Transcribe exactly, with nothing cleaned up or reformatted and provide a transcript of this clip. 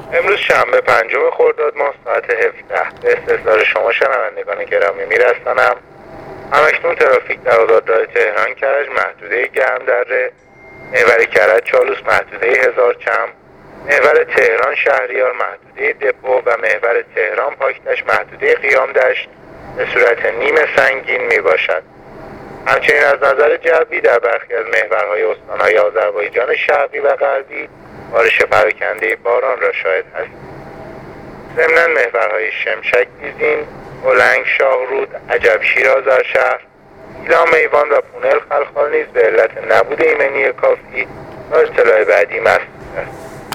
امروز شنبه پنجم خرداد ماه ساعت هفده به استحضار شما شنوندگان گرامی میرسانم. همکنون ترافیک در آزادراه تهران کرج محدوده گرمدره، محور کرج چالوس محدوده هزار چم، محور تهران شهریار محدوده دپو و محور تهران پاکتش محدوده قیام دشت به صورت نیمه سنگین می باشد. همچنین از نظر جوی در برخی از محورهای استانهای آذربایجان شرقی و غربی بارش پراکنده باران را شاهد هستیم. ضمناً محورهای شمشک دیزین، بلنگ شاهرود، عجب شیرآذرشهر، ایلام ایوان و پونل خلخال نیز به علت نبود ایمنی کافی تا اطلاع بعدی مسئول است.